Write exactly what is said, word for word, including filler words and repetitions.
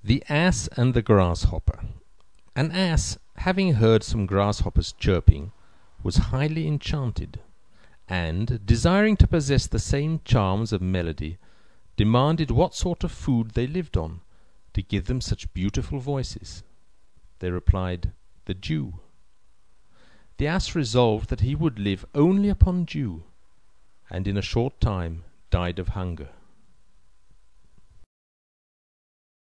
The Ass and the Grasshopper. An ass, having heard some grasshoppers chirping, was highly enchanted, and, desiring to possess the same charms of melody, demanded what sort of food they lived on, to give them such beautiful voices. They replied, "The dew." The ass resolved that he would live only upon dew, and in a short time died of hunger.